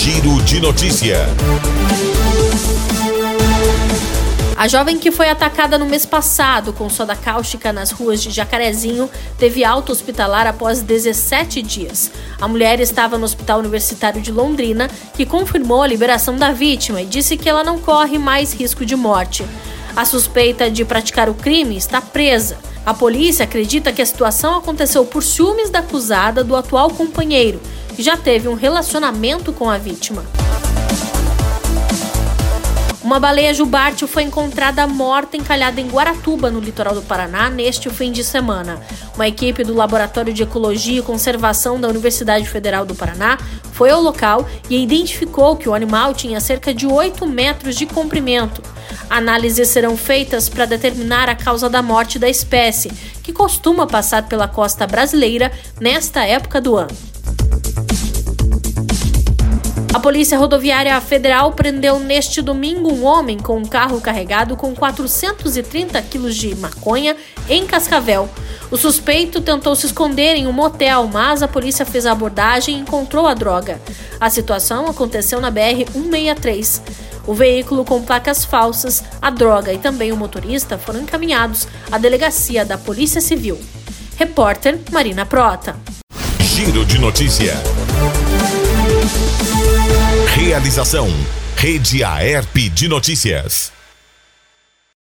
Giro de Notícia. A jovem que foi atacada no mês passado com soda cáustica nas ruas de Jacarezinho teve alta hospitalar após 17 dias. A mulher estava no Hospital Universitário de Londrina, que confirmou a liberação da vítima e disse que ela não corre mais risco de morte. A suspeita de praticar o crime está presa. A polícia acredita que a situação aconteceu por ciúmes da acusada do atual companheiro, que já teve um relacionamento com a vítima. Uma baleia jubarte foi encontrada morta encalhada em Guaratuba, no litoral do Paraná, neste fim de semana. Uma equipe do Laboratório de Ecologia e Conservação da Universidade Federal do Paraná foi ao local e identificou que o animal tinha cerca de 8 metros de comprimento. Análises serão feitas para determinar a causa da morte da espécie, que costuma passar pela costa brasileira nesta época do ano. A Polícia Rodoviária Federal prendeu neste domingo um homem com um carro carregado com 430 quilos de maconha em Cascavel. O suspeito tentou se esconder em um motel, mas a polícia fez a abordagem e encontrou a droga. A situação aconteceu na BR-163. O veículo com placas falsas, a droga e também o motorista foram encaminhados à delegacia da Polícia Civil. Repórter Marina Prota. Giro de Notícia. Realização: Rede Aerp de Notícias.